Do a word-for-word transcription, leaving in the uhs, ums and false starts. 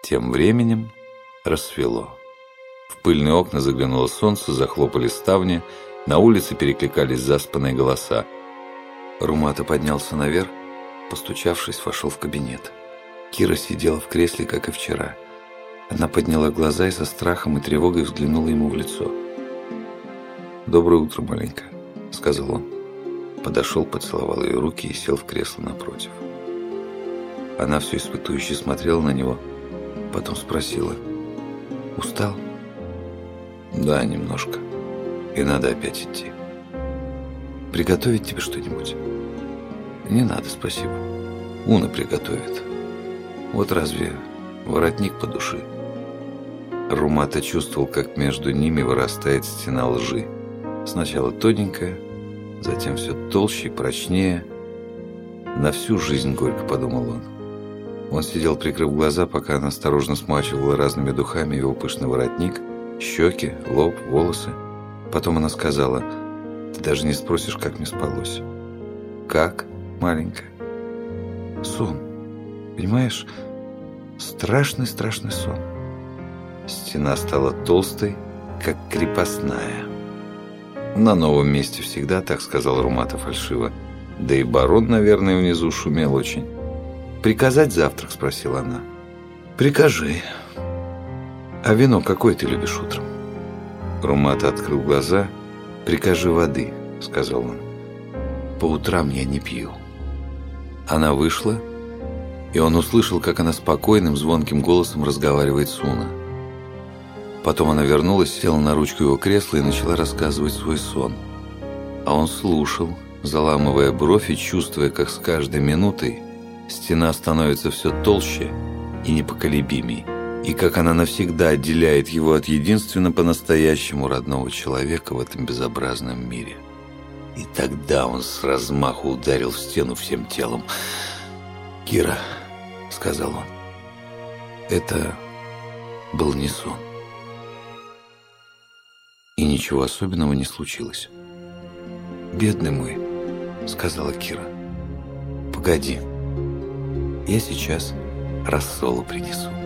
Тем временем рассвело. В пыльные окна заглянуло солнце, захлопали ставни, на улице перекликались заспанные голоса. Румата поднялся наверх, постучавшись, вошел в кабинет. Кира сидела в кресле, как и вчера. Она подняла глаза и со страхом и тревогой взглянула ему в лицо. «Доброе утро, маленькая», — сказал он. Подошел, поцеловал ее руки и сел в кресло напротив. Она все испытующе смотрела на него, потом спросила: «Устал?» «Да, немножко. И надо опять идти». «Приготовить тебе что-нибудь?» «Не надо, спасибо. Уна приготовит. Вот разве воротник по душе?» Румата чувствовал, как между ними вырастает стена лжи. Сначала тоненькая, затем все толще и прочнее. «На всю жизнь горько», — подумал он. Он сидел, прикрыв глаза, пока она осторожно смачивала разными духами его пышный воротник, щеки, лоб, волосы. Потом она сказала: «Ты даже не спросишь, как мне спалось». «Как, маленькая?» «Сон. Понимаешь, страшный-страшный сон». Стена стала толстой, как крепостная. «На новом месте всегда так», — сказал Румата фальшиво. «Да и барон, наверное, внизу шумел очень». «Приказать завтрак?» — спросила она. «Прикажи. А вино какое ты любишь утром?» Румата открыл глаза. «Прикажи воды», — сказал он. «По утрам я не пью». Она вышла, и он услышал, как она спокойным, звонким голосом разговаривает с Уна. Потом она вернулась, села на ручку его кресла и начала рассказывать свой сон. А он слушал, заламывая бровь и чувствуя, как с каждой минутой стена становится все толще и непоколебимей, и как она навсегда отделяет его от единственно по-настоящему родного человека в этом безобразном мире. И тогда он с размаху ударил в стену всем телом. «Кира», — сказал он, — «это был не сон». И ничего особенного не случилось. «Бедный мой», — сказала Кира, — «погоди, я сейчас рассолу принесу».